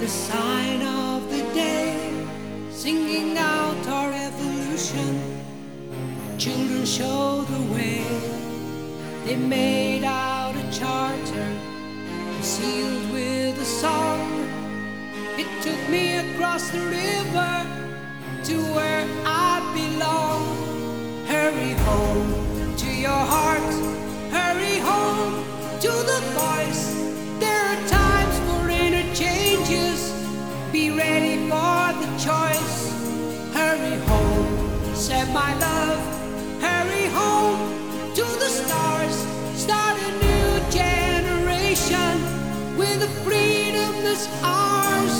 the sign of the day, singing out our evolution. Children show the way. They made out a charter, sealed with a song. It took me across the river to where I belong. Hurry home to your heart, hurry home to the voice. There are times for interchanges, be ready for the choice. Hurry home, said my love, hurry home to the stars. Start a new generation with the freedom that's ours.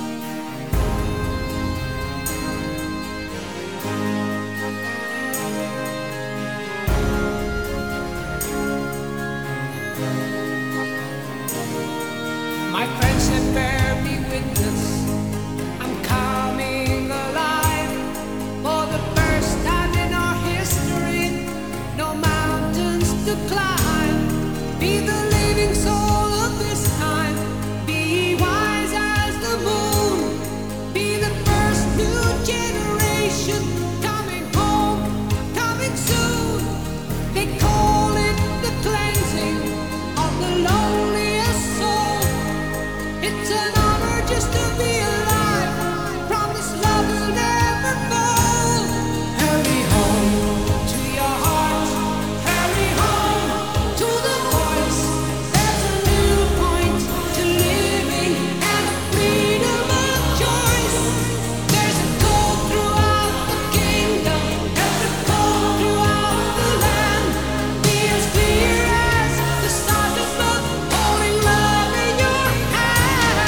My friends said, bear me witness, I'm coming alive. For the first time in our history, no mountains to climb. Be the living soul of this time, be wise as the moon. Be the first new generation coming home, coming soon. They call it the cleansing of the loneliest soul. It's an honor just to be alive. Promise love will never fall. Hurry home to your heart, hurry home to the voice. There's a new point to living and freedom of choice. There's a call throughout the kingdom, there's a call throughout the land. Be as clear as the stars above, holding love in your hand.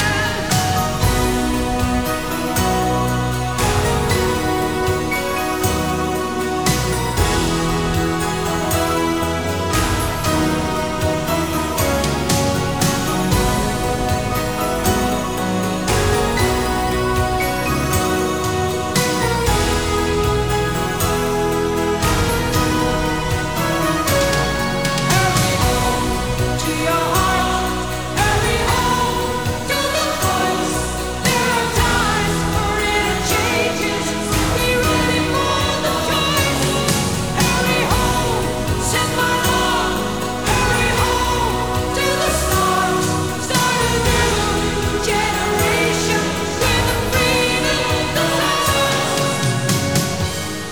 Hurry home to your heart, hurry home to the voice. There are times for interchanges, be ready for the choice. Hurry home, said my love, hurry home to the stars. Start a new generation with the freedom that's ours.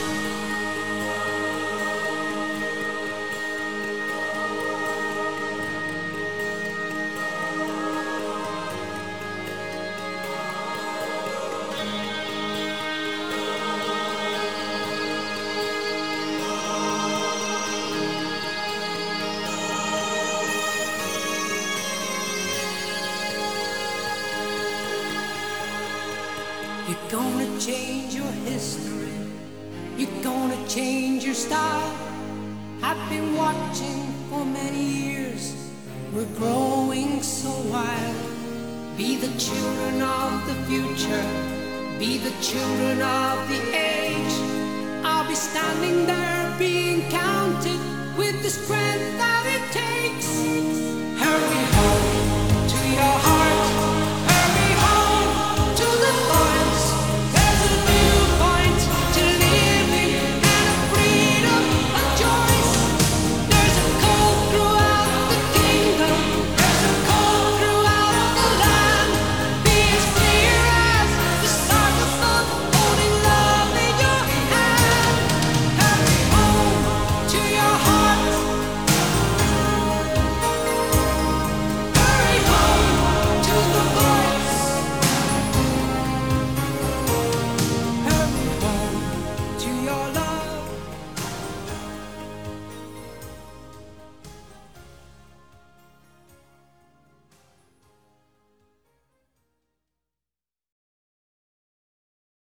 You're gonna change your history, you're gonna change your style. I've been watching for many years, we're growing so wild. Be the children of the future, be the children of the age. I'll be standing there being counted with the strength that it takes. Hurry home to your heart.